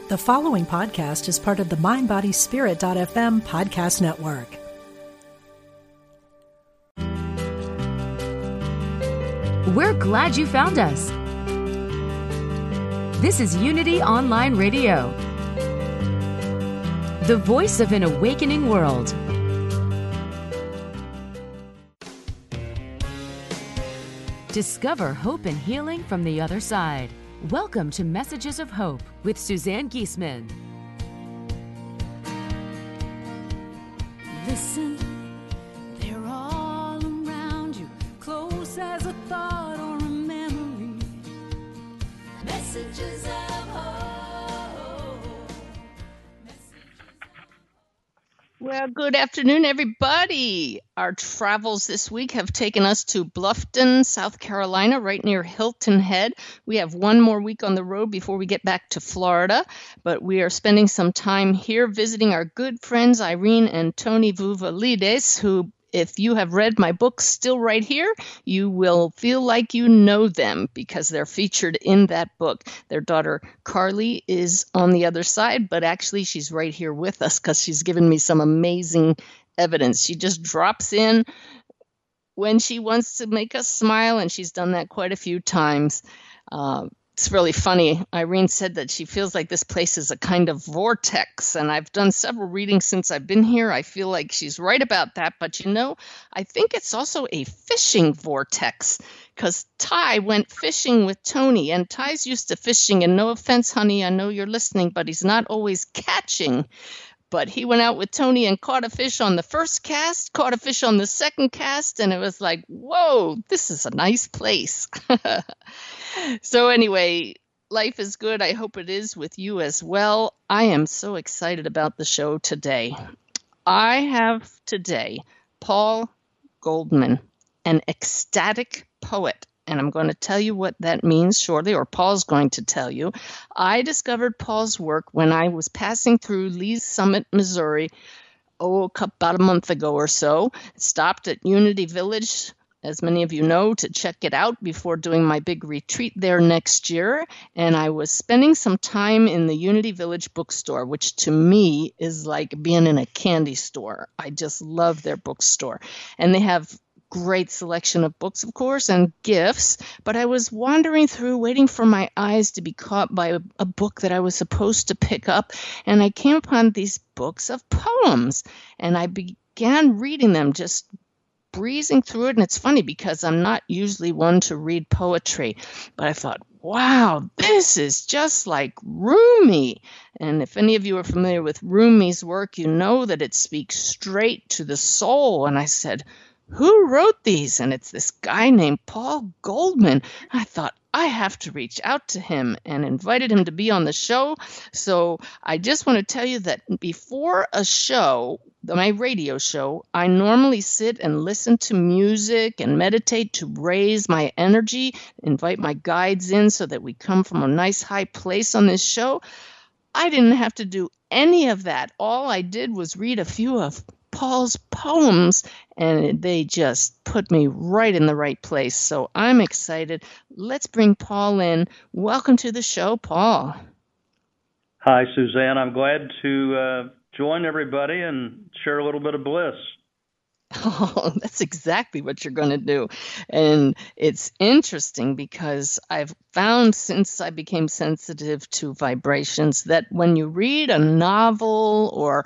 The following podcast is part of the MindBodySpirit.fm podcast network. We're glad you found us. This is Unity Online Radio, the voice of an awakening world. Discover hope and healing from the other side. Welcome to Messages of Hope with Suzanne Giesemann. Listen, they're all around you, close as a thought or a memory. Messages of hope. Well, good afternoon, everybody. Our travels this week have taken us to Bluffton, South Carolina, right near Hilton Head. We have one more week on the road before we get back to Florida, but we are spending some time here visiting our good friends Irene and Tony Vouvalides, who, if you have read my book, Still Right Here, you will feel like you know them because they're featured in that book. Their daughter, Carly, is on the other side, but actually she's right here with us because she's given me some amazing evidence. She just drops in when she wants to make us smile, and she's done that quite a few times. It's really funny. Irene said that she feels like this place is a kind of vortex, and I've done several readings since I've been here. I feel like she's right about that, but you know, I think it's also a fishing vortex because Ty went fishing with Tony, and Ty's used to fishing, and no offense, honey, I know you're listening, but he's not always catching. But he went out with Tony and caught a fish on the first cast, caught a fish on the second cast, and it was like, whoa, this is a nice place. So anyway, life is good. I hope it is with you as well. I am so excited about the show today. I have today Paul Goldman, an ecstatic poet. And I'm going to tell you what that means shortly, or Paul's going to tell you. I discovered Paul's work when I was passing through Lee's Summit, Missouri, about a month ago or so. Stopped at Unity Village, as many of you know, to check it out before doing my big retreat there next year. And I was spending some time in the Unity Village bookstore, which to me is like being in a candy store. I just love their bookstore. And they have great selection of books, of course, and gifts, but I was wandering through waiting for my eyes to be caught by a book that I was supposed to pick up, and I came upon these books of poems, and I began reading them, just breezing through it. And it's funny because I'm not usually one to read poetry, but I thought, wow, this is just like Rumi. And if any of you are familiar with Rumi's work, you know that it speaks straight to the soul. And I said, who wrote these? And it's this guy named Paul Goldman. I thought, I have to reach out to him, and invited him to be on the show. So I just want to tell you that before a show, my radio show, I normally sit and listen to music and meditate to raise my energy, invite my guides in so that we come from a nice high place on this show. I didn't have to do any of that. All I did was read a few of Paul's poems, and they just put me right in the right place. So I'm excited. Let's bring Paul in. Welcome to the show, Paul. Hi, Suzanne. I'm glad to join everybody and share a little bit of bliss. Oh, that's exactly what you're going to do. And it's interesting because I've found since I became sensitive to vibrations that when you read a novel or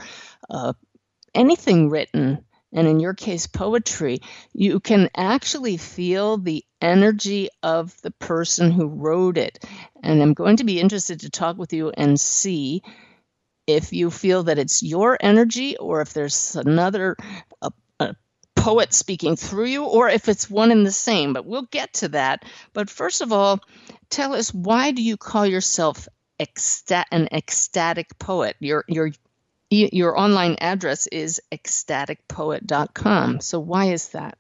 anything written, and in your case, poetry, you can actually feel the energy of the person who wrote it. And I'm going to be interested to talk with you and see if you feel that it's your energy or if there's another a poet speaking through you, or if it's one and the same. But we'll get to that. But first of all, tell us, why do you call yourself an ecstatic poet? Your online address is ecstaticpoet.com. So why is that?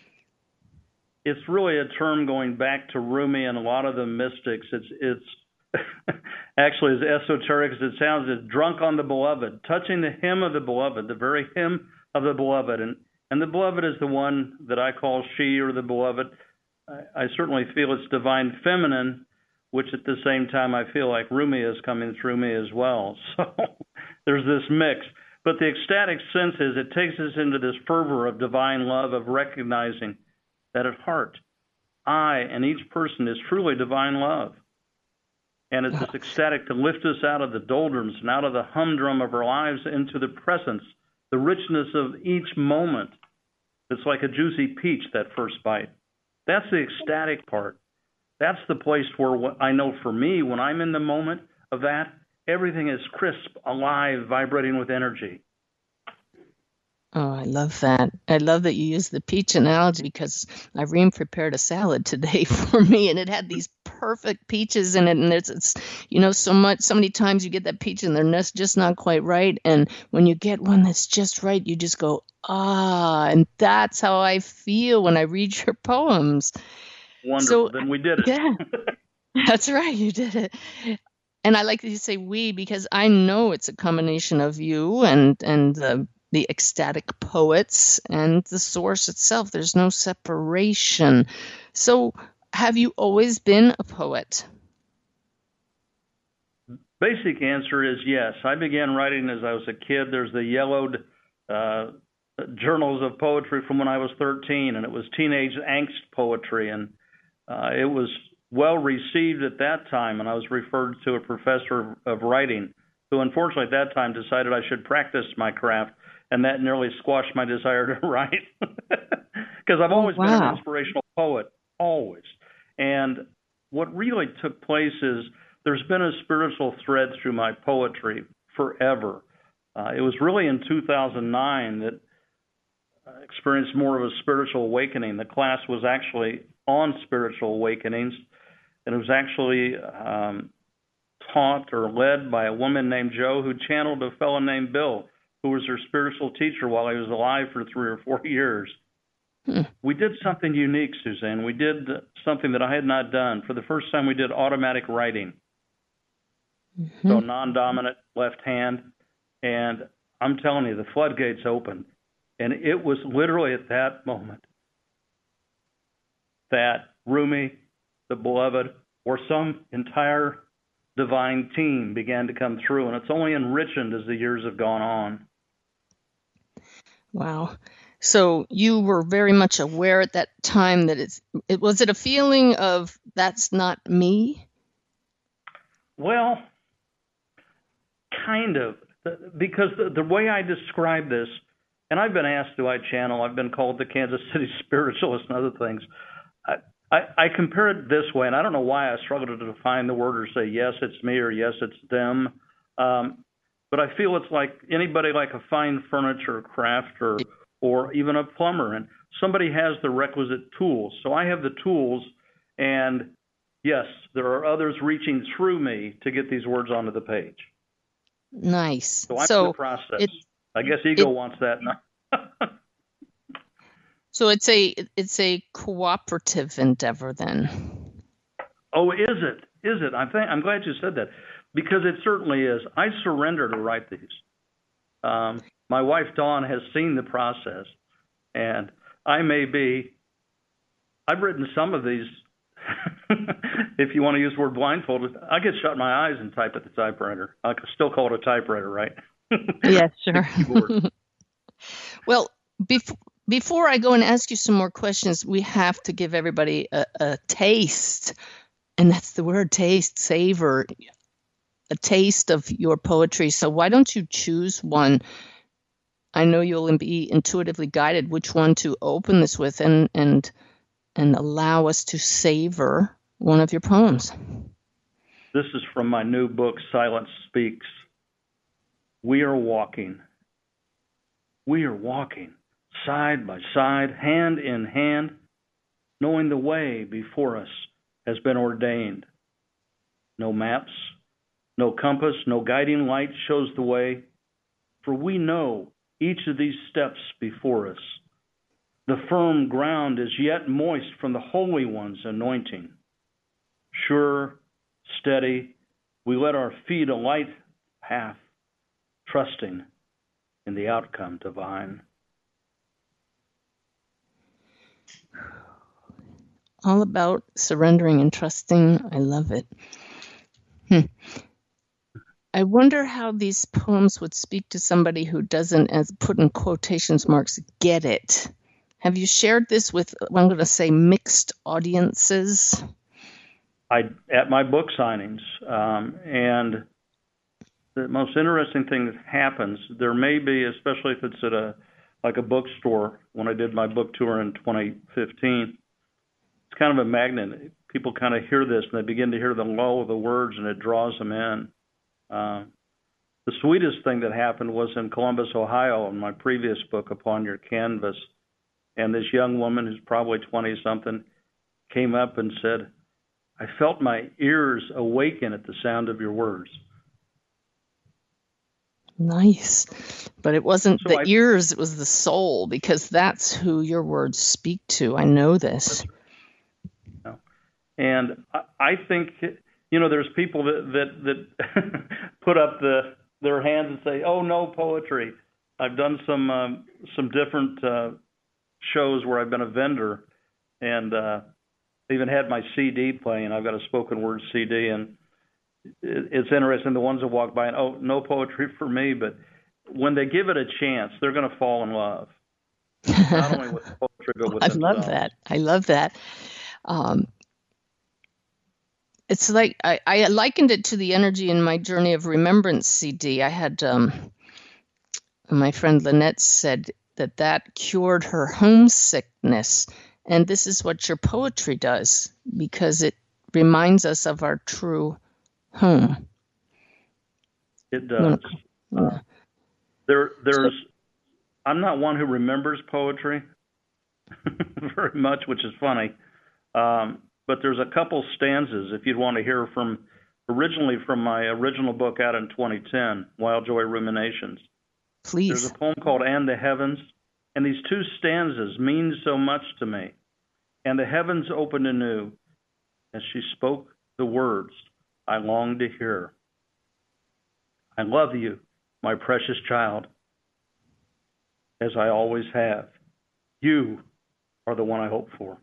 It's really a term going back to Rumi and a lot of the mystics. It's actually as esoteric as it sounds. It's drunk on the beloved, touching the hem of the beloved, the very hem of the beloved. And the beloved is the one that I call she, or the beloved. I certainly feel it's divine feminine, which at the same time I feel like Rumi is coming through me as well. So there's this mix. But the ecstatic sense is it takes us into this fervor of divine love, of recognizing that at heart, I and each person is truly divine love. And it's this ecstatic to lift us out of the doldrums and out of the humdrum of our lives into the presence, the richness of each moment. It's like a juicy peach, that first bite. That's the ecstatic part. That's the place where I know for me, when I'm in the moment of that, everything is crisp, alive, vibrating with energy. Oh, I love that. I love that you use the peach analogy because Irene prepared a salad today for me, and it had these perfect peaches in it. And it's so many times you get that peach and they're just not quite right. And when you get one that's just right, you just go, ah, and that's how I feel when I read your poems. Wonderful. Then we did it. Yeah, that's right. You did it. And I like that you say we, because I know it's a combination of you and the ecstatic poets and the source itself. There's no separation. So have you always been a poet? Basic answer is yes. I began writing as I was a kid. There's the yellowed journals of poetry from when I was 13, and it was teenage angst poetry, and it was well received at that time, and I was referred to a professor of writing who unfortunately at that time decided I should practice my craft, and that nearly squashed my desire to write because I've always been an inspirational poet, always. And what really took place is there's been a spiritual thread through my poetry forever. It was really in 2009 that I experienced more of a spiritual awakening. The class was actually on spiritual awakenings, and it was actually taught or led by a woman named Jo who channeled a fellow named Bill, who was her spiritual teacher while he was alive for 3 or 4 years. We did something unique, Suzanne. We did something that I had not done. For the first time, we did automatic writing. So non-dominant left hand. And I'm telling you, the floodgates opened. And it was literally at that moment that Rumi, the beloved, or some entire divine team began to come through. And it's only enriched as the years have gone on. Wow. So you were very much aware at that time that was it a feeling of that's not me? Well, kind of, because the way I describe this, and I've been asked, do I channel? I've been called the Kansas City spiritualist and other things. I compare it this way, and I don't know why I struggle to define the word or say, yes, it's me or yes, it's them. But I feel it's like anybody like a fine furniture crafter or even a plumber, and somebody has the requisite tools. So I have the tools, and yes, there are others reaching through me to get these words onto the page. Nice. So I'm in the process. I guess ego wants that. So it's a cooperative endeavor then. Oh, is it? Is it? I'm glad you said that, because it certainly is. I surrender to write these. My wife, Dawn, has seen the process, and I've written some of these, if you want to use the word blindfolded, I could shut my eyes and type at the typewriter. I could still call it a typewriter, right? Yes, sure. Well, before I go and ask you some more questions, we have to give everybody a taste, and that's the word, taste, savor, a taste of your poetry. So why don't you choose one? I know you'll be intuitively guided which one to open this with and allow us to savor one of your poems. This is from my new book, Silence Speaks. We are walking. We are walking side by side, hand in hand, knowing the way before us has been ordained. No maps, no compass, no guiding light shows the way, for we know each of these steps before us. The firm ground is yet moist from the Holy One's anointing. Sure, steady, we let our feet alight path, trusting in the outcome divine. all about surrendering and trusting. I love it. I wonder how these poems would speak to somebody who doesn't, as put in quotations marks, get it. Have you shared this with, I'm going to say, mixed audiences? At my book signings, and the most interesting thing that happens, there may be, especially if it's at a bookstore, when I did my book tour in 2015, it's kind of a magnet. People kind of hear this, and they begin to hear the flow of the words, and it draws them in. The sweetest thing that happened was in Columbus, Ohio, in my previous book, Upon Your Canvas, and this young woman who's probably 20-something came up and said, I felt my ears awaken at the sound of your words. Nice. But it wasn't the ears, it was the soul, because that's who your words speak to. I know this. And I think, there's people that put up their hands and say, oh, no poetry. I've done some different shows where I've been a vendor, and even had my CD playing. I've got a spoken word CD, and it's interesting, the ones that walk by and, oh, no poetry for me, but when they give it a chance, they're going to fall in love. Not only with poetry, but with themselves. I love that. It's like, I likened it to the energy in my Journey of Remembrance CD. I had, my friend Lynette said that cured her homesickness. And this is what your poetry does, because it reminds us of our true home. It does. I'm not one who remembers poetry very much, which is funny. But there's a couple stanzas, if you'd want to hear originally from my original book out in 2010, Wild Joy Ruminations. Please. There's a poem called And the Heavens. And these two stanzas mean so much to me. And the heavens opened anew as she spoke the words I longed to hear. I love you, my precious child, as I always have. You are the one I hope for.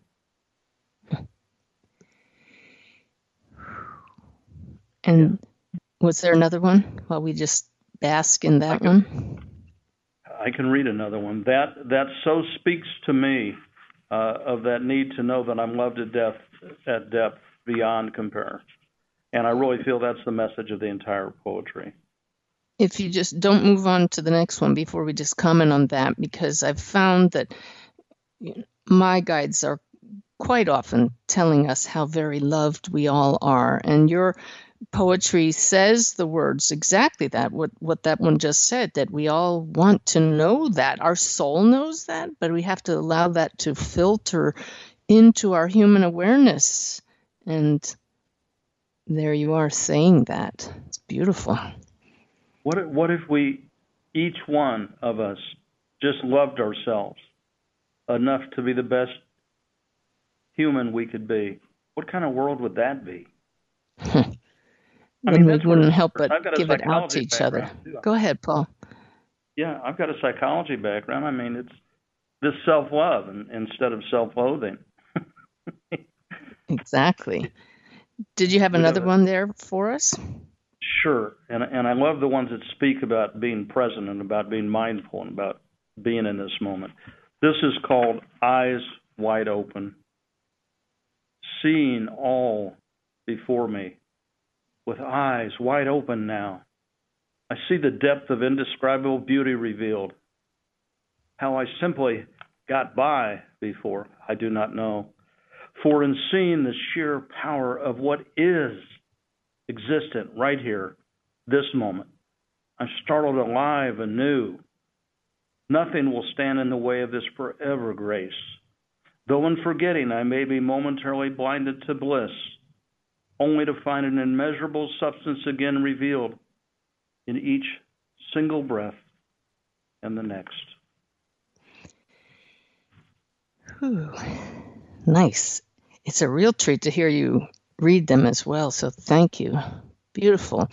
And was there another one while we just bask in that one? I can read another one. That so speaks to me of that need to know that I'm loved at depth beyond compare. And I really feel that's the message of the entire poetry. If you just don't move on to the next one before we just comment on that, because I've found that my guides are quite often telling us how very loved we all are. And your poetry says the words exactly that, what that one just said, that we all want to know that. Our soul knows that, but we have to allow that to filter into our human awareness. And there you are saying that. It's beautiful. What if we, each one of us, just loved ourselves enough to be the best human we could be? What kind of world would that be? Then we wouldn't help but give it out to each other. Go ahead, Paul. Yeah, I've got a psychology background. I mean, it's this self-love instead of self-loathing. Exactly. Did you have another one there for us? Sure. And I love the ones that speak about being present and about being mindful and about being in this moment. This is called Eyes Wide Open. Seeing all before me. With eyes wide open now, I see the depth of indescribable beauty revealed. How I simply got by before, I do not know. For in seeing the sheer power of what is existent right here, this moment, I'm startled alive anew. Nothing will stand in the way of this forever grace. Though in forgetting I may be momentarily blinded to bliss, only to find an immeasurable substance again revealed in each single breath and the next. Whew. Nice. It's a real treat to hear you read them as well, so thank you. Beautiful.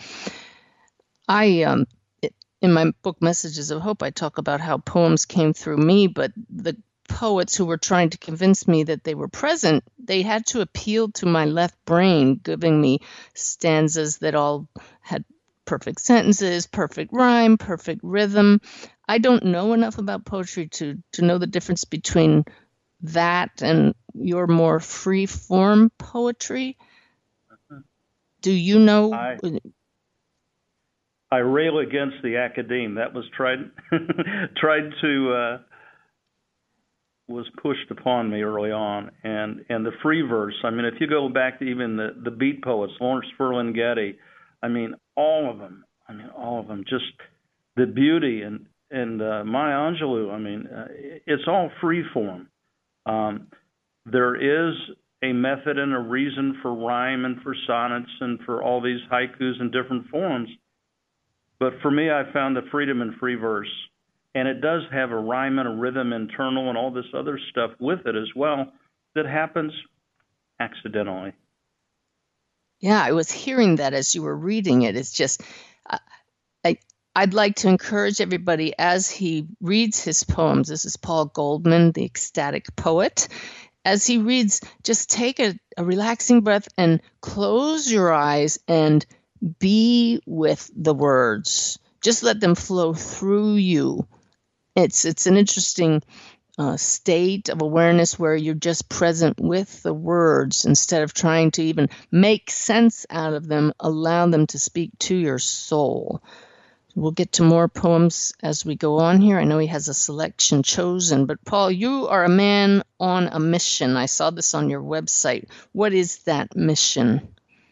In my book, Messages of Hope, I talk about how poems came through me, but the poets who were trying to convince me that they were present, they had to appeal to my left brain, giving me stanzas that all had perfect sentences, perfect rhyme, perfect rhythm. I don't know enough about poetry to know the difference between that and your more free form poetry. Do you know? I rail against the academe. That was was pushed upon me early on, and the free verse. I mean, if you go back to even the beat poets, Lawrence Ferlinghetti, I mean, all of them. Just the beauty and Maya Angelou. I mean, it's all free form. There is a method and a reason for rhyme and for sonnets and for all these haikus in different forms. But for me, I found the freedom in free verse. And it does have a rhyme and a rhythm internal and all this other stuff with it as well that happens accidentally. Yeah, I was hearing that as you were reading it. It's just, I'd like to encourage everybody as he reads his poems. This is Paul Goldman, the ecstatic poet. As he reads, just take a relaxing breath and close your eyes and be with the words. Just let them flow through you. It's an interesting state of awareness where you're just present with the words instead of trying to even make sense out of them. Allow them to speak to your soul. We'll get to more poems as we go on here. I know he has a selection chosen, but Paul, you are a man on a mission. I saw this on your website. What is that mission?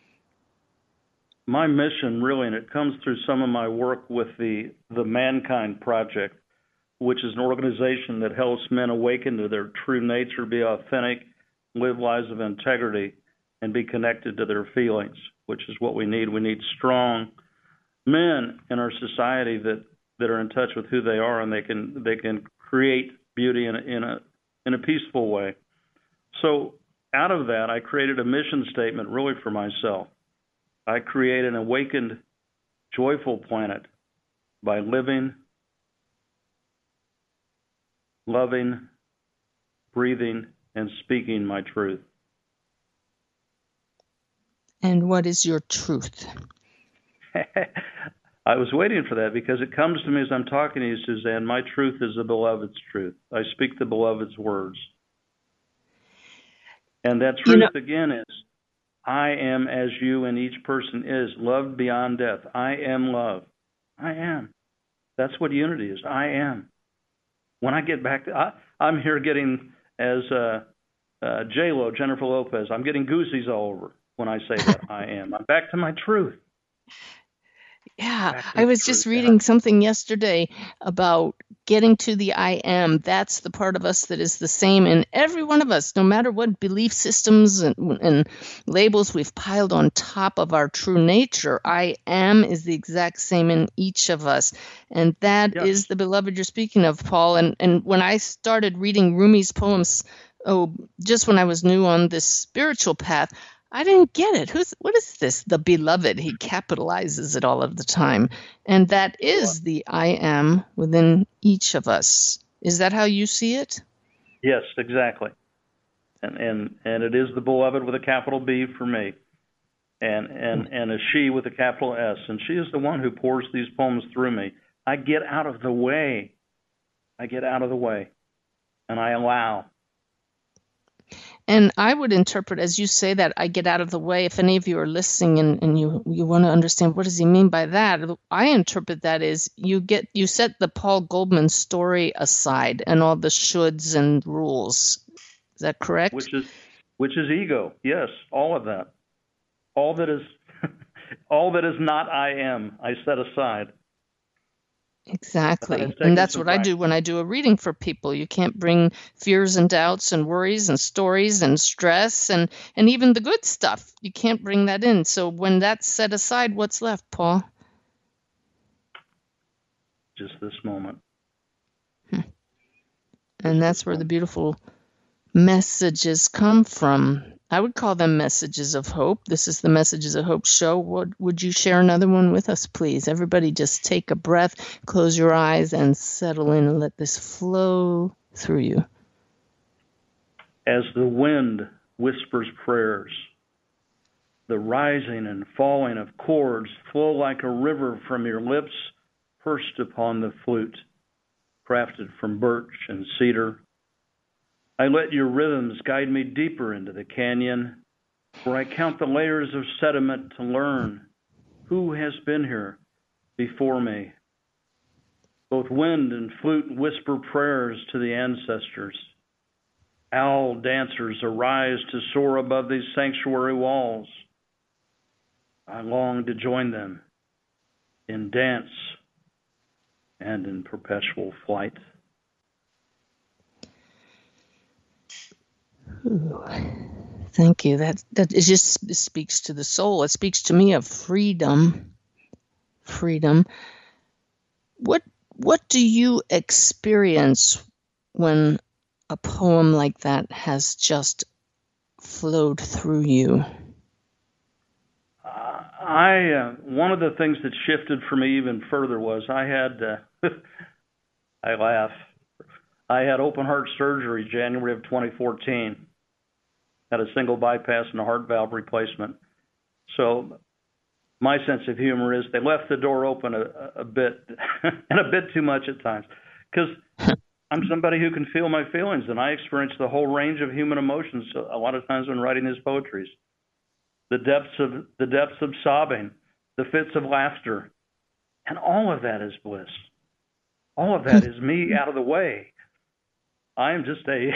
My mission, really, and it comes through some of my work with the Mankind Project, which is an organization that helps men awaken to their true nature, be authentic, live lives of integrity, and be connected to their feelings, which is what we need. We need strong men in our society that are in touch with who they are, and they can create beauty in a peaceful way. So out of that, I created a mission statement really for myself. I create an awakened, joyful planet by living, loving, breathing, and speaking my truth. And what is your truth? I was waiting for that because it comes to me as I'm talking to you, Suzanne. My truth is the beloved's truth. I speak the beloved's words. And that truth, again, is I am as you and each person is, loved beyond death. I am love. I am. That's what unity is. I am. When I get back to, I'm here getting, as J-Lo, Jennifer Lopez, I'm getting goosies all over when I say that I am. I'm back to my truth. Yeah, I was just reading something yesterday about getting to the I am. That's the part of us that is the same in every one of us, no matter what belief systems and labels we've piled on top of our true nature. I am is the exact same in each of us. And that is the beloved you're speaking of, Paul. And when I started reading Rumi's poems, just when I was new on this spiritual path, I didn't get it. What is this? The beloved. He capitalizes it all of the time. And that is the I am within each of us. Is that how you see it? Yes, exactly. And it is the beloved with a capital B for me. And a she with a capital S. And she is the one who pours these poems through me. I get out of the way. And I allow. And I would interpret, as you say that, I get out of the way. If any of you are listening and you want to understand what does he mean by that, I interpret that as you set the Paul Goldman story aside and all the shoulds and rules. Is that correct? Which is ego. Yes, all of that. All that is not I am, I set aside. Exactly. And that's what I do when I do a reading for people. You can't bring fears and doubts and worries and stories and stress and even the good stuff. You can't bring that in. So when that's set aside, what's left, Paul? Just this moment. And that's where the beautiful messages come from. I would call them messages of hope. This is the Messages of Hope show. Would you share another one with us, please? Everybody just take a breath, close your eyes, and settle in and let this flow through you. as the wind whispers prayers. The rising and falling of chords flow like a river from your lips, pursed upon the flute, crafted from birch and cedar. I let your rhythms guide me deeper into the canyon, where I count the layers of sediment to learn who has been here before me. Both wind and flute whisper prayers to the ancestors. Owl dancers arise to soar above these sanctuary walls. I long to join them in dance and in perpetual flight. Ooh, thank you. That it just speaks to the soul. It speaks to me of freedom. Freedom. What do you experience when a poem like that has just flowed through you? One of the things that shifted for me even further was I laugh. I had open heart surgery January of 2014. Had a single bypass and a heart valve replacement. So my sense of humor is they left the door open a bit, and a bit too much at times, because I'm somebody who can feel my feelings, and I experience the whole range of human emotions a lot of times when writing his poetries. The depths of sobbing, the fits of laughter, and all of that is bliss. All of that is me out of the way. I am just a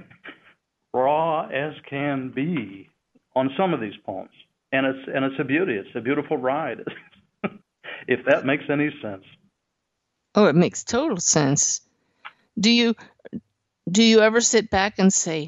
raw as can be on some of these poems, and it's a beauty. It's a beautiful ride, if that makes any sense. Oh, it makes total sense. Do you ever sit back and say,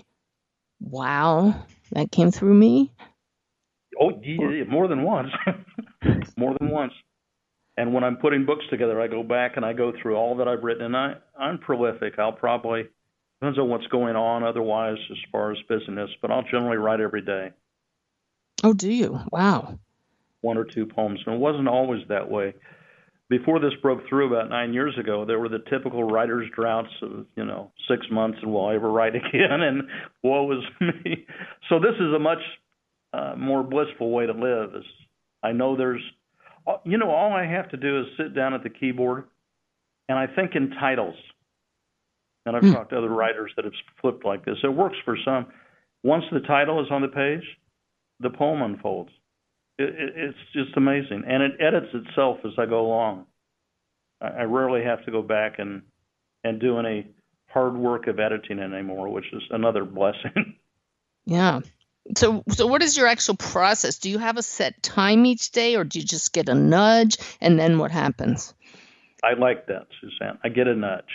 "Wow, that came through me"? Oh, yeah, more than once. More than once. And when I'm putting books together, I go back and I go through all that I've written, and I'm prolific. I'll probably, depends on what's going on otherwise as far as business, but I'll generally write every day. Oh, do you? Wow. 1 or 2 poems. And it wasn't always that way. Before this broke through about 9 years ago, there were the typical writer's droughts of, 6 months and will I ever write again? And woe is me. So this is a much more blissful way to live. I know there's, all I have to do is sit down at the keyboard and I think in titles. And I've talked to other writers that have flipped like this. It works for some. Once the title is on the page, the poem unfolds. It's just amazing. And it edits itself as I go along. I rarely have to go back and do any hard work of editing anymore, which is another blessing. Yeah. So what is your actual process? Do you have a set time each day, or do you just get a nudge, and then what happens? I like that, Suzanne. I get a nudge.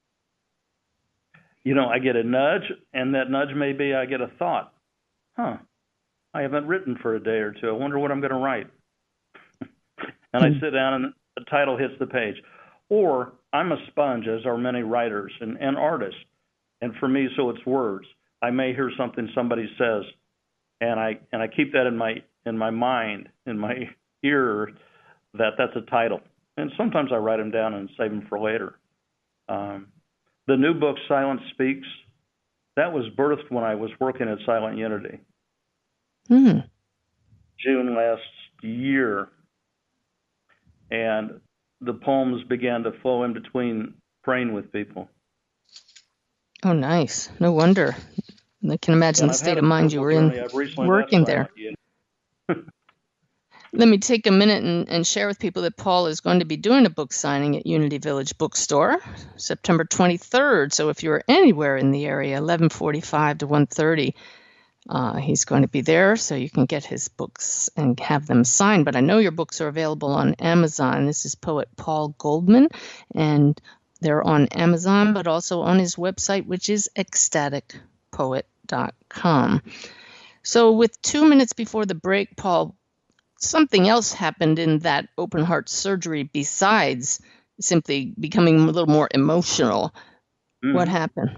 I get a nudge, and that nudge may be I get a thought. I haven't written for a day or two. I wonder what I'm going to write. And I sit down, and the title hits the page. Or I'm a sponge, as are many writers and artists. And for me, so it's words. I may hear something somebody says, and I keep that in my mind, in my ear, that's a title. And sometimes I write them down and save them for later. The new book, Silence Speaks, that was birthed when I was working at Silent Unity. June last year. And the poems began to flow in between praying with people. Oh, nice. No wonder. I can imagine the state of mind you were in working there. Let me take a minute and share with people that Paul is going to be doing a book signing at Unity Village Bookstore, September 23rd. So if you're anywhere in the area, 11:45 to 1:30, he's going to be there, so you can get his books and have them signed. But I know your books are available on Amazon. This is poet Paul Goldman, and they're on Amazon, but also on his website, which is ecstaticpoet.com. So with 2 minutes before the break, Paul, something else happened in that open heart surgery besides simply becoming a little more emotional. What happened?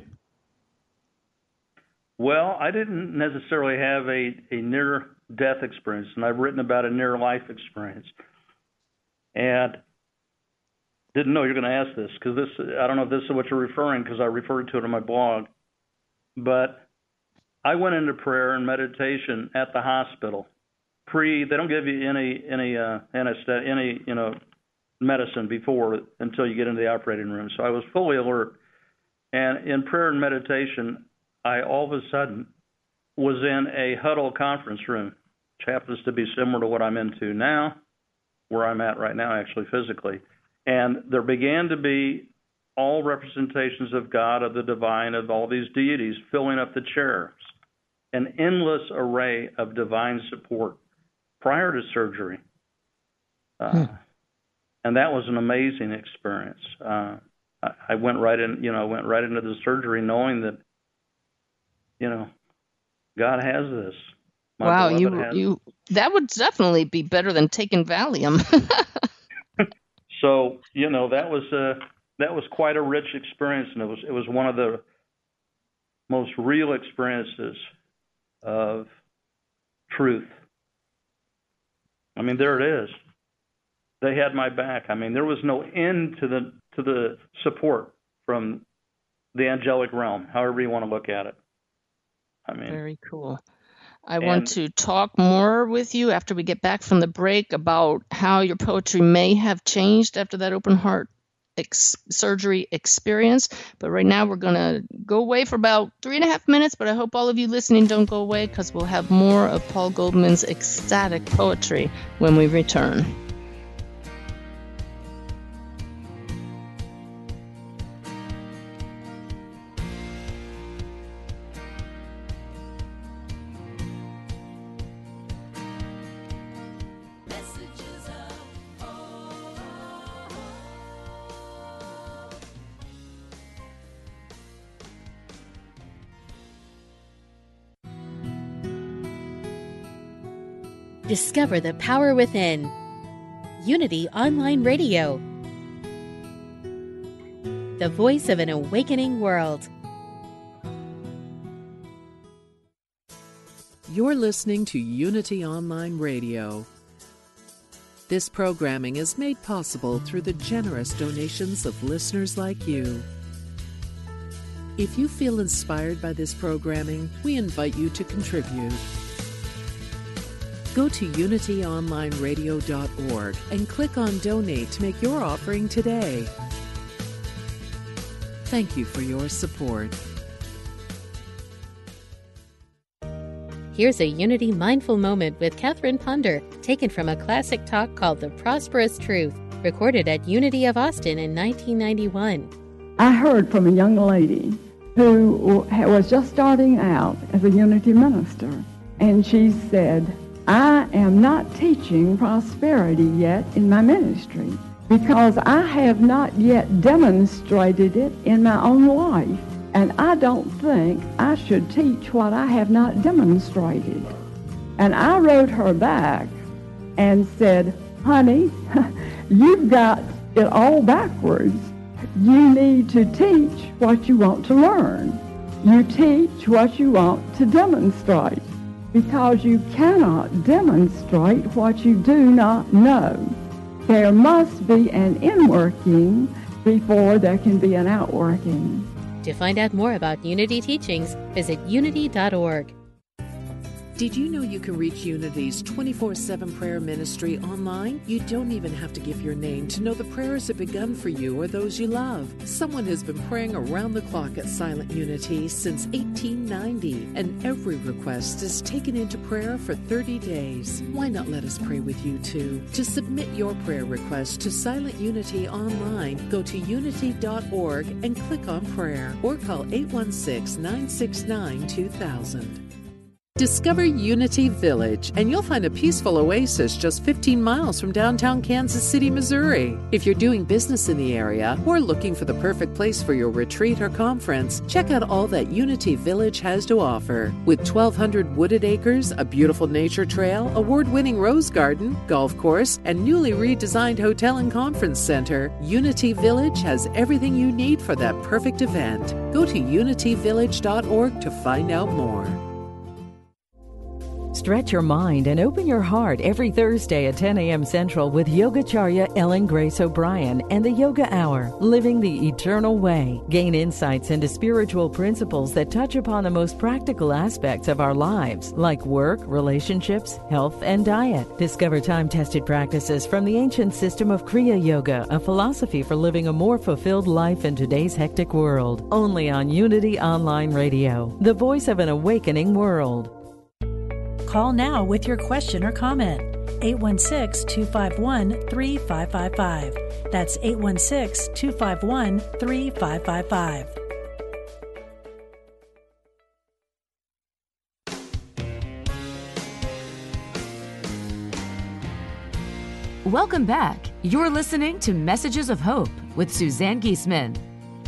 Well, I didn't necessarily have a near-death experience, and I've written about a near-life experience. And didn't know you were going to ask this, because I don't know if this is what you're referring, because I referred to it in my blog. But I went into prayer and meditation at the hospital. They don't give you any anesthetic, any medicine before until you get into the operating room. So I was fully alert. And in prayer and meditation, I all of a sudden was in a huddle conference room, which happens to be similar to what I'm into now, where I'm at right now, actually, physically. And there began to be all representations of God, of the divine, of all these deities filling up the chairs, an endless array of divine support prior to surgery. And that was an amazing experience. I went right into the surgery knowing that, God has this. Wow, that would definitely be better than taking Valium. So, that was quite a rich experience, and it was one of the most real experiences of truth. I mean, there it is. They had my back. I mean, there was no end to the support from the angelic realm, however you want to look at it. I mean, very cool. I want to talk more with you after we get back from the break about how your poetry may have changed after that open heart surgery experience. But right now we're going to go away for about 3.5 minutes, but I hope all of you listening don't go away, because we'll have more of Paul Goldman's ecstatic poetry when we return. Discover the power within. Unity Online Radio. The voice of an awakening world. You're listening to Unity Online Radio. This programming is made possible through the generous donations of listeners like you. If you feel inspired by this programming, we invite you to contribute. Go to unityonlineradio.org and click on Donate to make your offering today. Thank you for your support. Here's a Unity Mindful Moment with Catherine Ponder, taken from a classic talk called The Prosperous Truth, recorded at Unity of Austin in 1991. I heard from a young lady who was just starting out as a Unity minister, and she said, I am not teaching prosperity yet in my ministry because I have not yet demonstrated it in my own life, and I don't think I should teach what I have not demonstrated. And I wrote her back and said, honey, you've got it all backwards. You need to teach what you want to learn. You teach what you want to demonstrate, because you cannot demonstrate what you do not know. There must be an inworking before there can be an outworking. To find out more about Unity teachings, visit unity.org. Did you know you can reach Unity's 24/7 prayer ministry online? You don't even have to give your name to know the prayers have begun for you or those you love. Someone has been praying around the clock at Silent Unity since 1890, and every request is taken into prayer for 30 days. Why not let us pray with you too? To submit your prayer request to Silent Unity online, go to unity.org and click on prayer, or call 816-969-2000. Discover Unity Village, and you'll find a peaceful oasis just 15 miles from downtown Kansas City, Missouri. If you're doing business in the area or looking for the perfect place for your retreat or conference, check out all that Unity Village has to offer. With 1,200 wooded acres, a beautiful nature trail, award-winning rose garden, golf course, and newly redesigned hotel and conference center, Unity Village has everything you need for that perfect event. Go to unityvillage.org to find out more. Stretch your mind and open your heart every Thursday at 10 a.m. Central with Yogacharya Ellen Grace O'Brien and the Yoga Hour, Living the Eternal Way. Gain insights into spiritual principles that touch upon the most practical aspects of our lives, like work, relationships, health, and diet. Discover time-tested practices from the ancient system of Kriya Yoga, a philosophy for living a more fulfilled life in today's hectic world. Only on Unity Online Radio, the voice of an awakening world. Call now with your question or comment. 816-251-3555. That's 816-251-3555. Welcome back. You're listening to Messages of Hope with Suzanne Giesemann.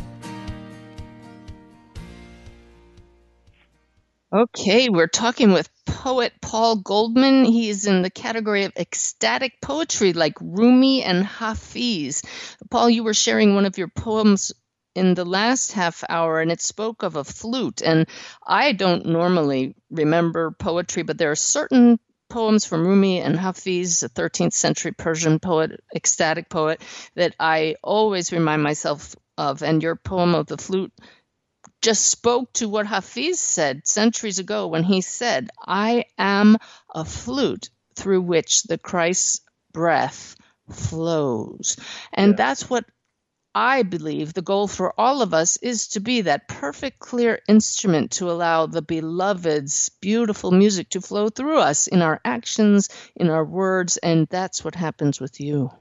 Okay, we're talking with poet Paul Goldman. He is in the category of ecstatic poetry like Rumi and Hafiz. Paul, you were sharing one of your poems in the last half hour, and it spoke of a flute. And I don't normally remember poetry, but there are certain poems from Rumi and Hafiz, a 13th century Persian poet, ecstatic poet, that I always remind myself of. And your poem of the flute just spoke to what Hafiz said centuries ago when he said, I am a flute through which the Christ's breath flows. And that's what I believe the goal for all of us is, to be that perfect, clear instrument to allow the beloved's beautiful music to flow through us in our actions, in our words, and that's what happens with you.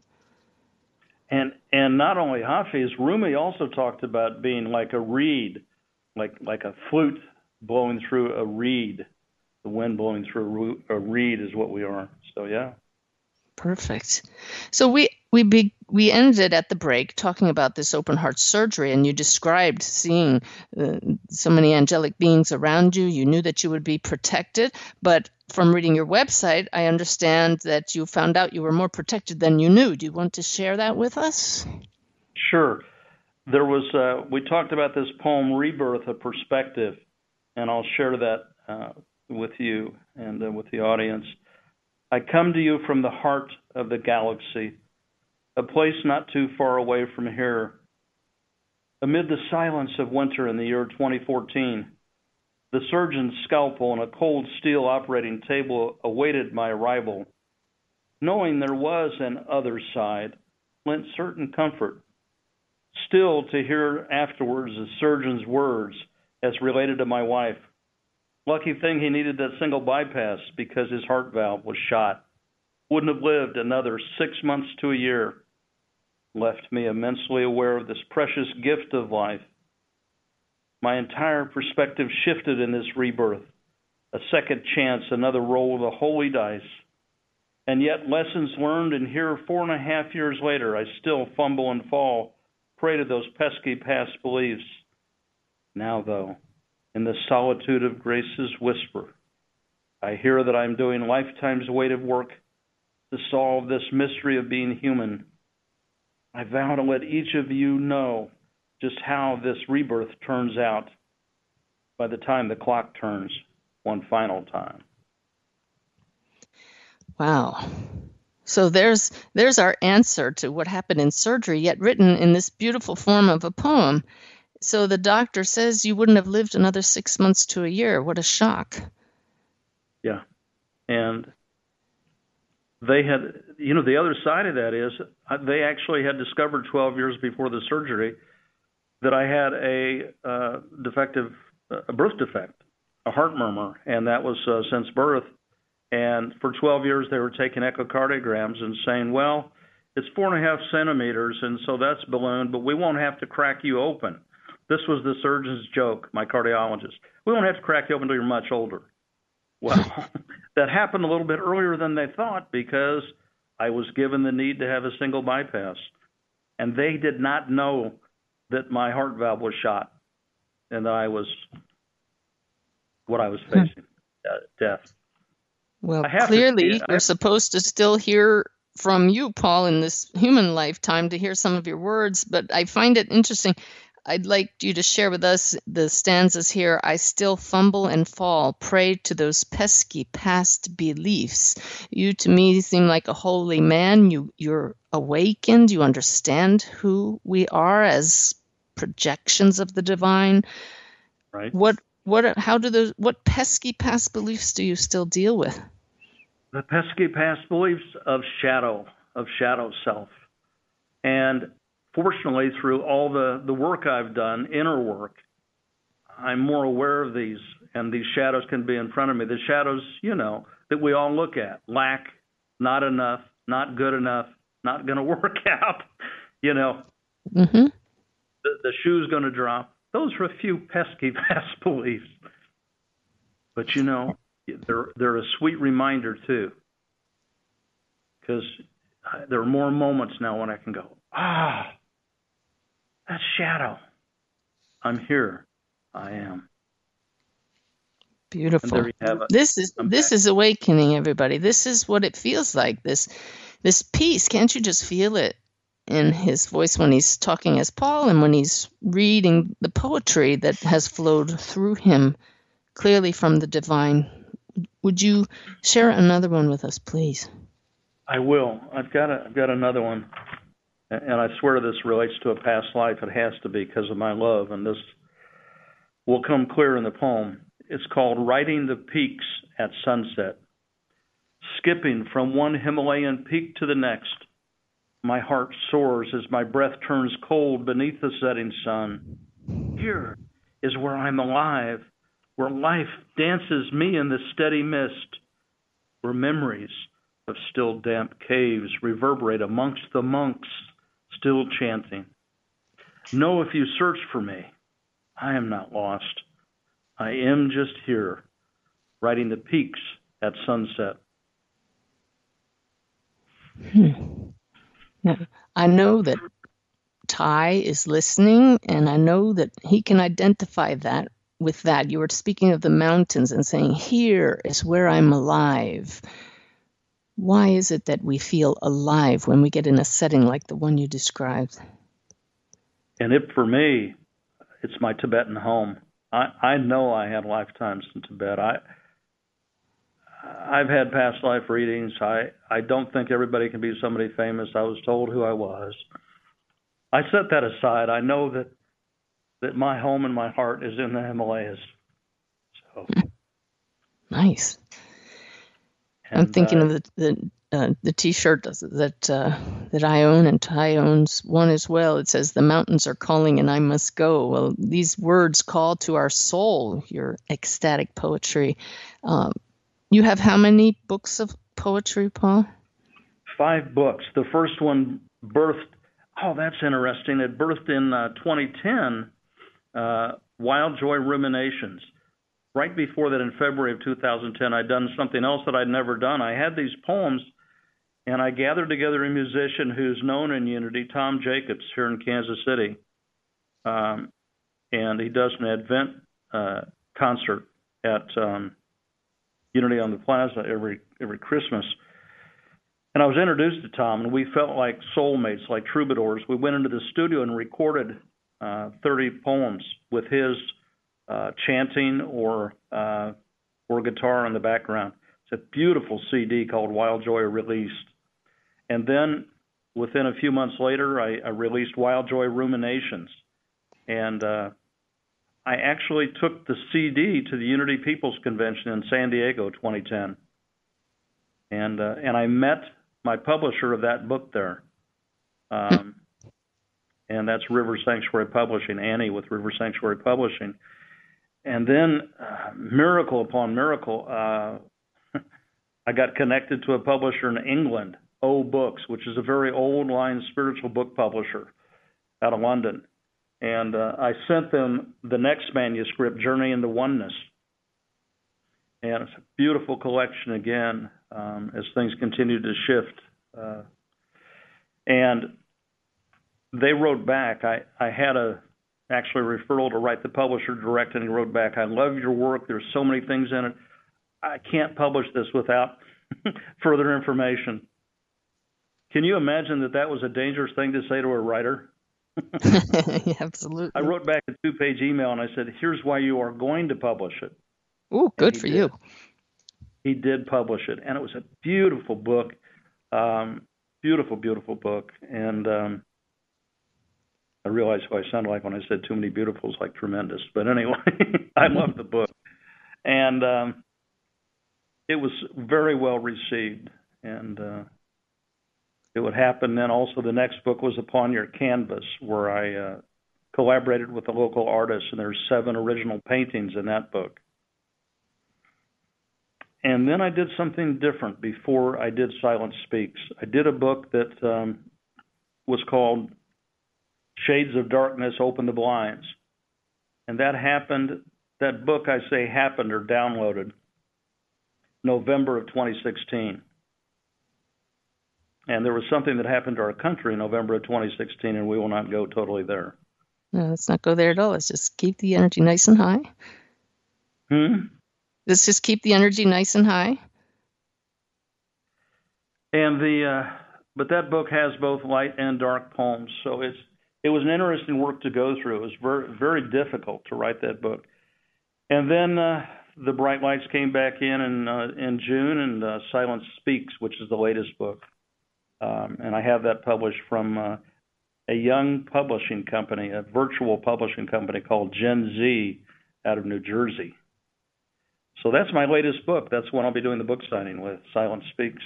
And not only Hafiz, Rumi also talked about being like a reed, like a flute blowing through a reed. The wind blowing through a reed is what we are. So, yeah. Perfect. So we ended at the break talking about this open heart surgery, and you described seeing so many angelic beings around you. You knew that you would be protected, but from reading your website, I understand that you found out you were more protected than you knew. Do you want to share that with us? Sure. There was we talked about this poem, Rebirth, a Perspective, and I'll share that with you and with the audience. I come to you from the heart of the galaxy, a place not too far away from here. Amid the silence of winter in the year 2014, the surgeon's scalpel and a cold steel operating table awaited my arrival. Knowing there was an other side lent certain comfort. Still, to hear afterwards the surgeon's words as related to my wife. Lucky thing he needed that single bypass because his heart valve was shot. Wouldn't have lived another 6 months to a year. Left me immensely aware of this precious gift of life. My entire perspective shifted in this rebirth. A second chance, another roll of the holy dice. And yet lessons learned, and here 4.5 years later, I still fumble and fall, prey to those pesky past beliefs. Now, though, in the solitude of grace's whisper, I hear that I'm doing lifetime's weight of work to solve this mystery of being human. I vow to let each of you know just how this rebirth turns out by the time the clock turns one final time. Wow. So there's our answer to what happened in surgery, yet written in this beautiful form of a poem. So the doctor says you wouldn't have lived another 6 months to a year. What a shock. Yeah. And they had, the other side of that is they actually had discovered 12 years before the surgery that I had a birth defect, a heart murmur, and that was since birth. And for 12 years, they were taking echocardiograms and saying, well, it's 4.5 centimeters, and so that's ballooned, but we won't have to crack you open. This was the surgeon's joke, my cardiologist. We won't have to crack you open until you're much older. Well, that happened a little bit earlier than they thought because I was given the need to have a single bypass. And they did not know that my heart valve was shot and that I was what I was facing, death. Well, clearly, we're supposed to still hear from you, Paul, in this human lifetime to hear some of your words, but I find it interesting. I'd like you to share with us the stanzas here. I still fumble and fall, prey to those pesky past beliefs. You to me seem like a holy man. You're awakened. You understand who we are as projections of the divine. Right. What pesky past beliefs do you still deal with? The pesky past beliefs of shadow self. And fortunately, through all the work I've done, inner work, I'm more aware of these, and these shadows can be in front of me. The shadows, that we all look at: lack, not enough, not good enough, not going to work out, Mm-hmm. The shoe's going to drop. Those are a few pesky past beliefs. But, they're a sweet reminder, too, because there are more moments now when I can go, that shadow. I'm here. I am. Beautiful. And there you have it. This is awakening, everybody. This is what it feels like. This peace. Can't you just feel it in his voice when he's talking as Paul and when he's reading the poetry that has flowed through him clearly from the divine? Would you share another one with us, please? I will. I've got another one, and I swear this relates to a past life. It has to be because of my love, and this will come clear in the poem. It's called Riding the Peaks at Sunset. Skipping from one Himalayan peak to the next, my heart soars as my breath turns cold beneath the setting sun. Here is where I'm alive, where life dances me in the steady mist, where memories of still damp caves reverberate amongst the monks still chanting. Know if you search for me, I am not lost. I am just here, riding the peaks at sunset. Now, I know that Ty is listening, and I know that he can identify that with that. You were speaking of the mountains and saying, here is where I'm alive. Why is it that we feel alive when we get in a setting like the one you described? And for me, it's my Tibetan home. I know I had lifetimes in Tibet. I've had past life readings. I don't think everybody can be somebody famous. I was told who I was. I set that aside. I know that my home and my heart is in the Himalayas. So nice. And, I'm thinking of the T-shirt that I own, and Ty owns one as well. It says, "The mountains are calling and I must go." Well, these words call to our soul, your ecstatic poetry. You have how many books of poetry, Paul? 5 books. The first one birthed, that's interesting. It birthed in 2010, Wild Joy Ruminations. Right before that, in February of 2010, I'd done something else that I'd never done. I had these poems, and I gathered together a musician who's known in Unity, Tom Jacobs, here in Kansas City. And he does an Advent concert at Unity on the Plaza every Christmas. And I was introduced to Tom, and we felt like soulmates, like troubadours. We went into the studio and recorded 30 poems with his chanting or guitar in the background. It's a beautiful CD called Wild Joy released. And then within a few months later, I released Wild Joy Ruminations. And I actually took the CD to the Unity People's Convention in San Diego 2010. And I met my publisher of that book there. And that's River Sanctuary Publishing, Annie with River Sanctuary Publishing. And then, miracle upon miracle, I got connected to a publisher in England, O Books, which is a very old-line spiritual book publisher out of London. And I sent them the next manuscript, Journey into Oneness. And it's a beautiful collection again, as things continue to shift. And they wrote back. I had actually a referral to write the publisher direct, and he wrote back, "I love your work. There's so many things in it. I can't publish this without further information." Can you imagine that was a dangerous thing to say to a writer? Absolutely. I wrote back a 2-page email and I said, here's why you are going to publish it. Ooh, good for you. He did publish it, and it was a beautiful book, beautiful, beautiful book. And I realized what I sounded like when I said too many beautifuls, like tremendous. But anyway, I love the book. And it was very well received. And it would happen then also the next book was Upon Your Canvas, where I collaborated with a local artist, and there's 7 original paintings in that book. And then I did something different before I did Silence Speaks. I did a book that was called Shades of Darkness, Open the Blinds. And that book, I say happened or downloaded November of 2016. And there was something that happened to our country in November of 2016, and we will not go totally there. No, let's not go there at all. Let's just keep the energy nice and high. Let's just keep the energy nice and high. And but that book has both light and dark poems, so it was an interesting work to go through. It was very, very difficult to write that book. And then the Bright Lights came back in June, and Silence Speaks, which is the latest book. And I have that published from a young publishing company, a virtual publishing company called Gen Z out of New Jersey. So that's my latest book. That's when I'll be doing the book signing with, Silence Speaks.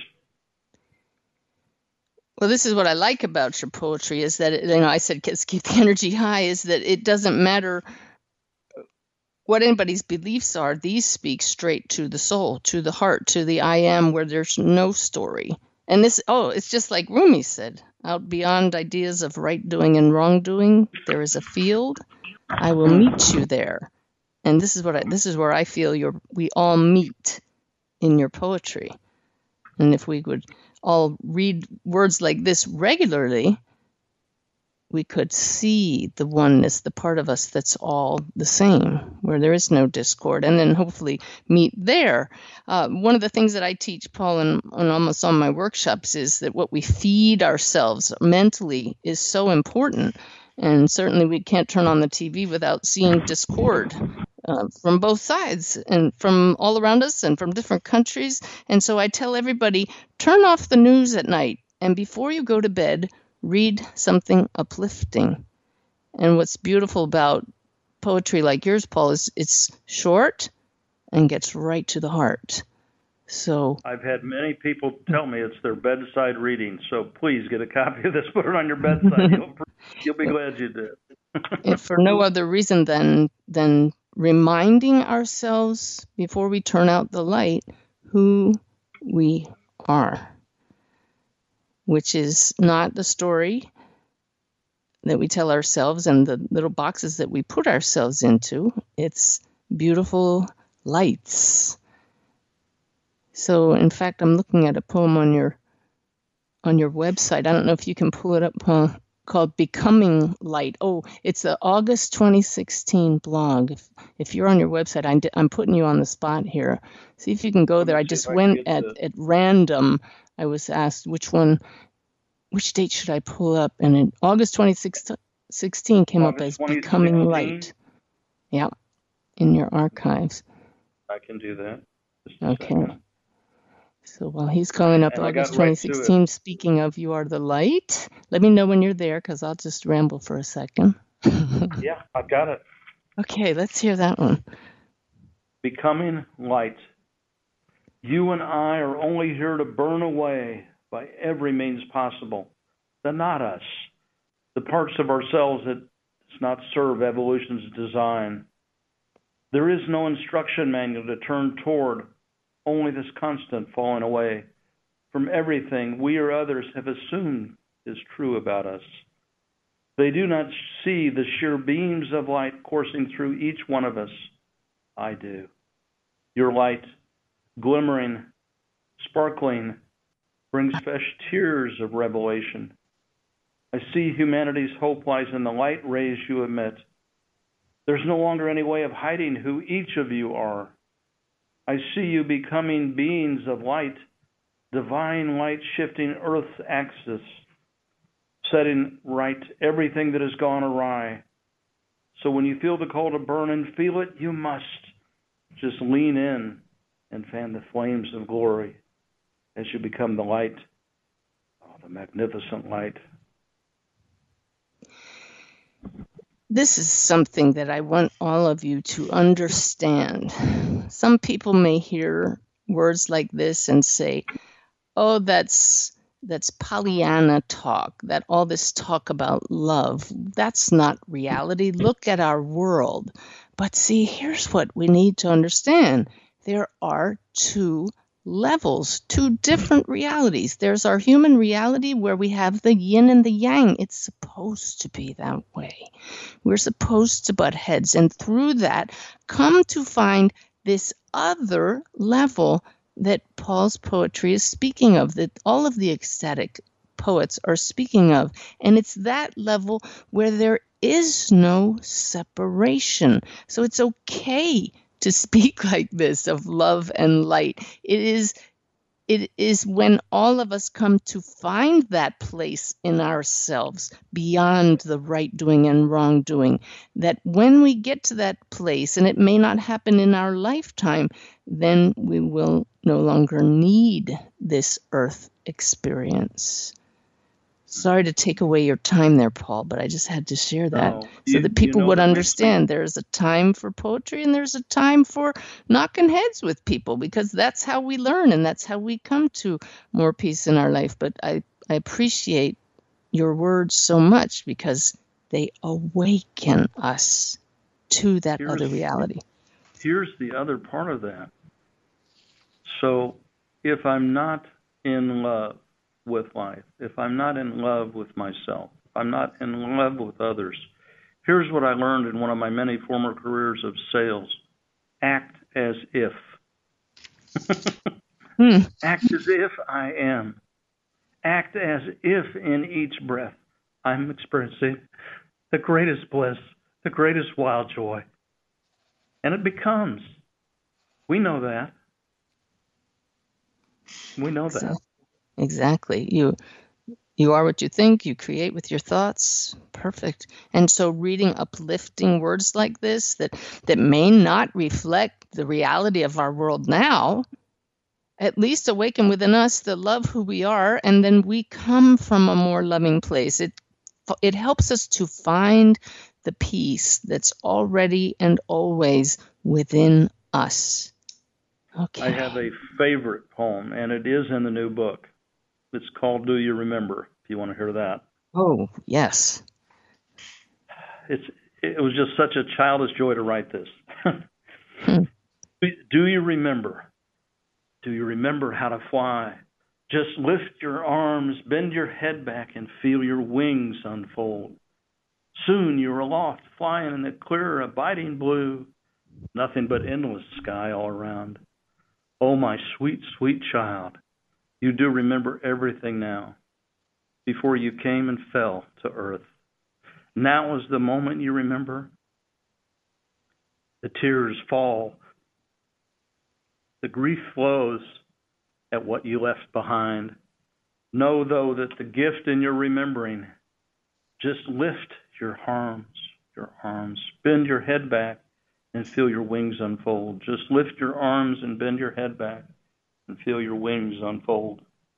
Well, this is what I like about your poetry is that, I said keep the energy high, is that it doesn't matter what anybody's beliefs are. These speak straight to the soul, to the heart, to the I am, where there's no story. And it's just like Rumi said, out beyond ideas of right doing and wrongdoing, there is a field. I will meet you there. And this is where I feel we all meet in your poetry. And if we would all read words like this regularly, we could see the oneness, the part of us that's all the same, where there is no discord, and then hopefully meet there. One of the things that I teach, Paul, in almost all my workshops is that what we feed ourselves mentally is so important. And certainly we can't turn on the TV without seeing discord from both sides and from all around us and from different countries. And so I tell everybody, turn off the news at night, and before you go to bed, read something uplifting. And what's beautiful about poetry like yours, Paul, is it's short and gets right to the heart. So I've had many people tell me it's their bedside reading. So please get a copy of this, put it on your bedside. You'll be glad you did. If for no other reason than reminding ourselves before we turn out the light who we are, which is not the story that we tell ourselves and the little boxes that we put ourselves into. It's beautiful lights. So, in fact, I'm looking at a poem on your website. I don't know if you can pull it up, called Becoming Light. Oh, it's the August 2016 blog. If you're on your website, I'm putting you on the spot here. See if you can go there. I just went at random. I was asked which date should I pull up, and in August 2016 came up as Becoming Light. Yeah, in your archives. I can do that. Okay. So while he's calling up August 2016, speaking of You Are the Light, let me know when you're there, because I'll just ramble for a second. Yeah, I've got it. Okay, let's hear that one. Becoming light. You and I are only here to burn away by every means possible the not us, the parts of ourselves that does not serve evolution's design. There is no instruction manual to turn toward, only this constant falling away from everything we or others have assumed is true about us. They do not see the sheer beams of light coursing through each one of us. I do. Your light, glimmering, sparkling, brings fresh tears of revelation. I see humanity's hope lies in the light rays you emit. There's no longer any way of hiding who each of you are. I see you becoming beings of light, divine light shifting Earth's axis. setting right everything that has gone awry. So when you feel the call to burn and feel it, you must just lean in and fan the flames of glory as you become the light, the magnificent light. This is something that I want all of you to understand. Some people may hear words like this and say, oh, that's Pollyanna talk, that all this talk about love, that's not reality. Look at our world. But see, here's what we need to understand. There are two levels, two different realities. There's our human reality where we have the yin and the yang. It's supposed to be that way. We're supposed to butt heads, and through that come to find this other level that Paul's poetry is speaking of, that all of the ecstatic poets are speaking of. And it's that level where there is no separation. So it's okay to speak like this of love and light. It is when all of us come to find that place in ourselves beyond the right doing and wrong doing, that when we get to that place, and it may not happen in our lifetime, then we will no longer need this earth experience. Sorry to take away your time there, Paul, but I just had to share that so that people would understand there's a time for poetry and there's a time for knocking heads with people, because that's how we learn and that's how we come to more peace in our life. But I appreciate your words so much because they awaken us to that other reality. Here's the other part of that. So if I'm not in love with life, if I'm not in love with myself, if I'm not in love with others, here's what I learned in one of my many former careers of sales. Act as if. Act as if I am. Act as if in each breath I'm experiencing the greatest bliss, the greatest wild joy. And it becomes. We know that. We know that. Exactly. You are what you think, you create with your thoughts. Perfect. And so reading uplifting words like this that may not reflect the reality of our world now, at least awaken within us the love who we are, and then we come from a more loving place. It helps us to find the peace that's already and always within us. Okay. I have a favorite poem, and it is in the new book. It's called Do You Remember, if you want to hear that. Oh, yes. It was just such a childish joy to write this. Do you remember? Do you remember how to fly? Just lift your arms, bend your head back, and feel your wings unfold. Soon you are aloft, flying in the clear, abiding blue. Nothing but endless sky all around. Oh, my sweet, sweet child. You do remember everything now, before you came and fell to earth. Now is the moment you remember. The tears fall. The grief flows at what you left behind. Know, though, that the gift in your remembering, just lift your arms, bend your head back and feel your wings unfold. Just lift your arms and bend your head back and feel your wings unfold.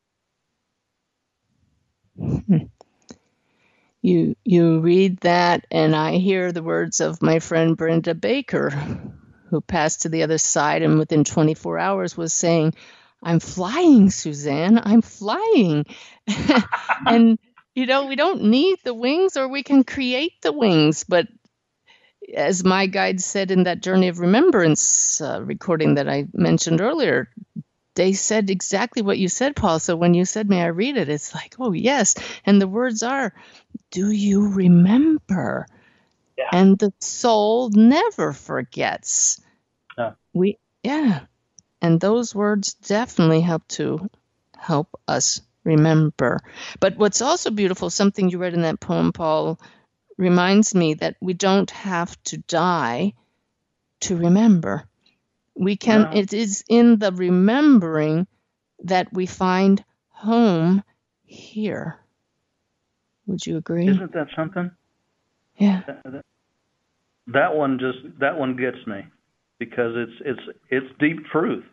You read that, and I hear the words of my friend Brenda Baker, who passed to the other side and within 24 hours was saying, I'm flying, Suzanne, I'm flying. And, we don't need the wings, or we can create the wings. But as my guide said in that Journey of Remembrance recording that I mentioned earlier, they said exactly what you said, Paul. So when you said, may I read it? It's like, oh, yes. And the words are, do you remember? Yeah. And the soul never forgets. Yeah. And those words definitely help us remember. But what's also beautiful, something you read in that poem, Paul, reminds me that we don't have to die to remember. We can. No. It is in the remembering that we find home here. Would you agree? Isn't that something? Yeah. That one gets me, because it's deep truth.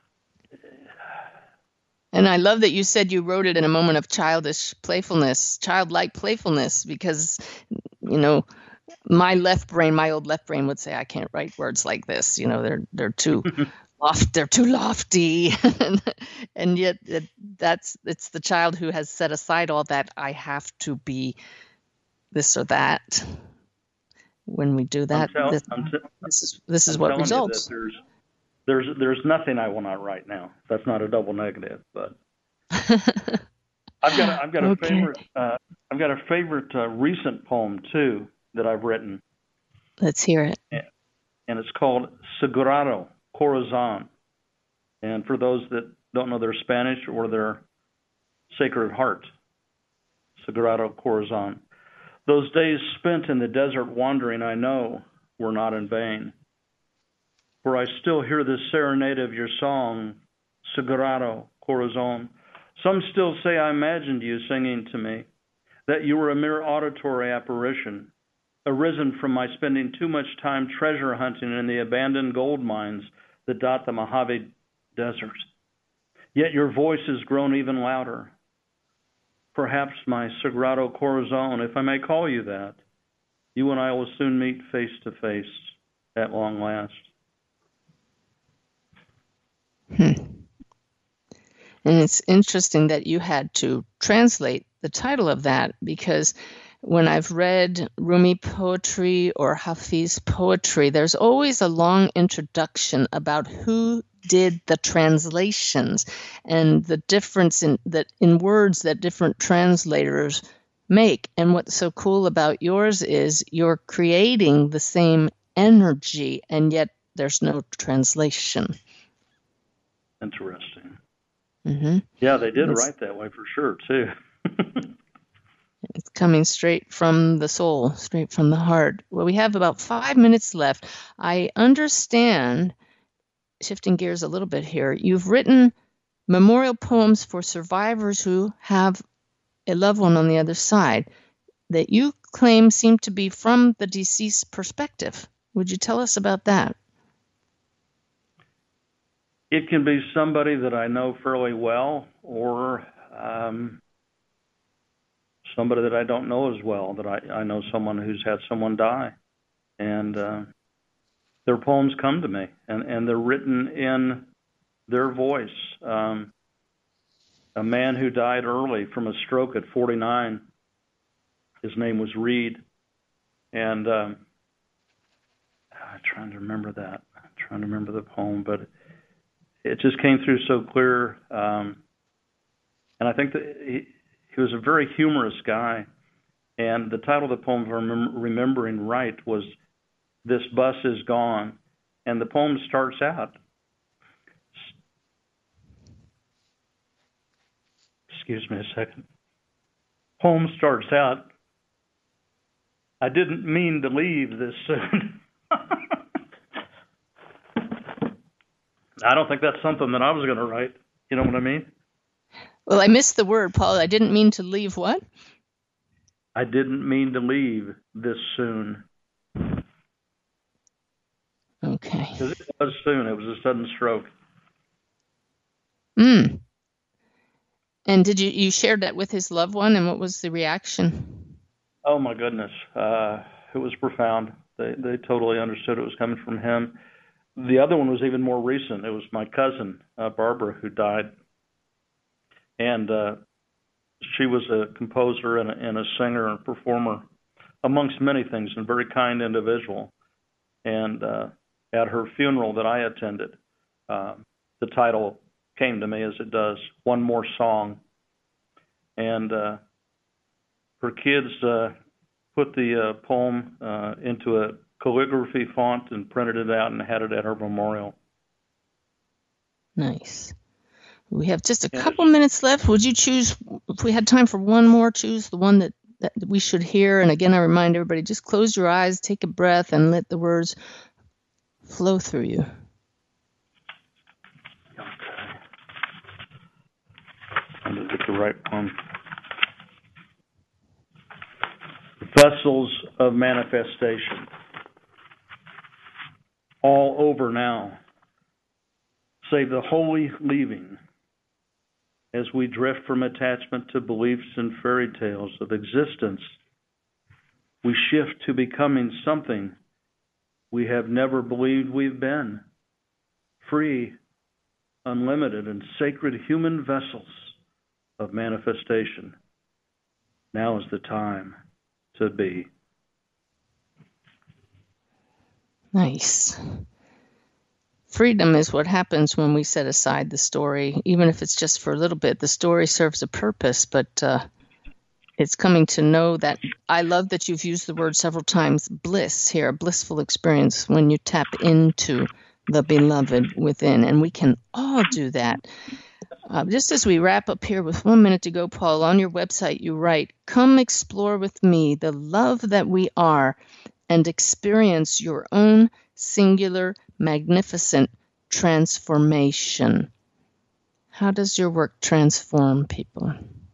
And I love that you said you wrote it in a moment of childlike playfulness, because, my old left brain would say, I can't write words like this. They're too they're too lofty. And yet it's the child who has set aside all that. I have to be this or that. When we do that, this is what results. There's nothing I will not write now. That's not a double negative, but I've got a favorite. I've got a favorite recent poem too that I've written. Let's hear it. And it's called Sagrado Corazon. And for those that don't know their Spanish or their Sacred Heart, Sagrado Corazon. Those days spent in the desert wandering, I know, were not in vain. For I still hear the serenade of your song, Sagrado Corazon. Some still say I imagined you singing to me, that you were a mere auditory apparition, arisen from my spending too much time treasure hunting in the abandoned gold mines that dot the Mojave Desert. Yet your voice has grown even louder. Perhaps my Sagrado Corazon, if I may call you that, you and I will soon meet face to face at long last. And it's interesting that you had to translate the title of that, because when I've read Rumi poetry or Hafiz poetry, there's always a long introduction about who did the translations and the difference in words that different translators make. And what's so cool about yours is you're creating the same energy, and yet there's no translation. Interesting. Mm-hmm. Yeah, they did write that way for sure, too. It's coming straight from the soul, straight from the heart. Well, we have about 5 minutes left. I understand, shifting gears a little bit here, you've written memorial poems for survivors who have a loved one on the other side that you claim seem to be from the deceased perspective. Would you tell us about that? It can be somebody that I know fairly well, or somebody that I don't know as well, that I know someone who's had someone die. And their poems come to me, and they're written in their voice. A man who died early from a stroke at 49, his name was Reed. And I'm trying to remember that. I'm trying to remember the poem, but it just came through so clear. And I think that he was a very humorous guy. And the title of the poem, if I'm remembering right, was This Bus Is Gone. And the poem starts out, excuse me a second. Poem starts out, I didn't mean to leave this soon. I don't think that's something that I was going to write. You know what I mean? Well, I missed the word, Paul. I didn't mean to leave what? I didn't mean to leave this soon. Okay. Because it was soon. It was a sudden stroke. And did you shared that with his loved one, and what was the reaction? Oh, my goodness. It was profound. They totally understood it was coming from him. The other one was even more recent. It was my cousin, Barbara, who died. And she was a composer and a singer and performer, amongst many things, and a very kind individual. And at her funeral that I attended, the title came to me, as it does, One More Song. And her kids put the poem into a calligraphy font and printed it out and had it at her memorial. Nice. We have just a couple minutes left. Would you choose, if we had time for one more, choose the one that we should hear? And again, I remind everybody, just close your eyes, take a breath, and let the words flow through you. Okay. I'm going to get the right one. vessels of manifestation. All over now, save the holy leaving, as we drift from attachment to beliefs and fairy tales of existence. We shift to becoming something we have never believed we've been, free, unlimited, and sacred human vessels of manifestation. Now is the time to be. Nice. Freedom is what happens when we set aside the story, even if it's just for a little bit. The story serves a purpose, but it's coming to know that. I love that you've used the word several times, bliss here, a blissful experience when you tap into the beloved within, and we can all do that. Just as we wrap up here with 1 minute to go, Paul, on your website you write, "Come explore with me the love that we are and experience your own singular, magnificent transformation." How does your work transform people?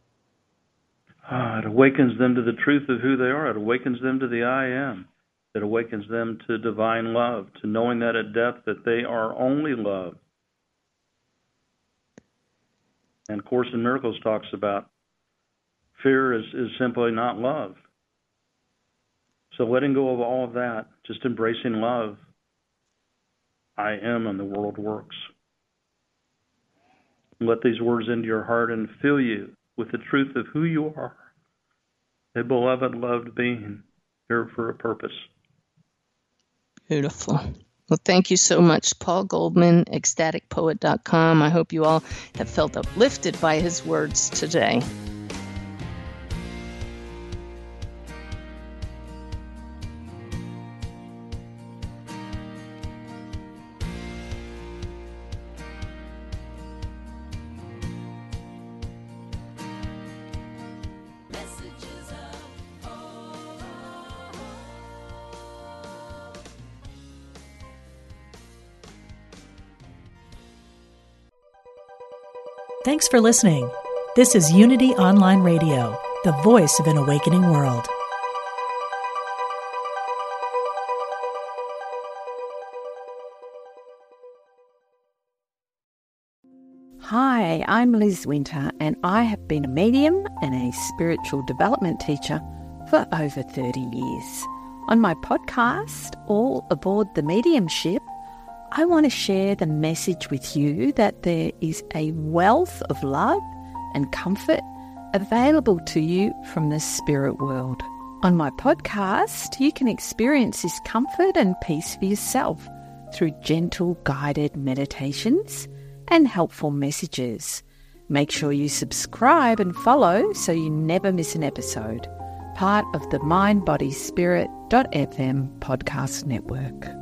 It awakens them to the truth of who they are. It awakens them to the I am. It awakens them to divine love, to knowing that at depth that they are only love. And Course in Miracles talks about fear is simply not love. So letting go of all of that, just embracing love, I am, and the world works. Let these words into your heart and fill you with the truth of who you are, a beloved, loved being, here for a purpose. Beautiful. Well, thank you so much, Paul Goldman, ecstaticpoet.com. I hope you all have felt uplifted by his words today. Thanks for listening. This is Unity Online Radio, the voice of an awakening world. Hi, I'm Liz Winter, and I have been a medium and a spiritual development teacher for over 30 years. On my podcast, All Aboard the Mediumship, I want to share the message with you that there is a wealth of love and comfort available to you from the spirit world. On my podcast, you can experience this comfort and peace for yourself through gentle guided meditations and helpful messages. Make sure you subscribe and follow so you never miss an episode. Part of the mindbodyspirit.fm podcast network.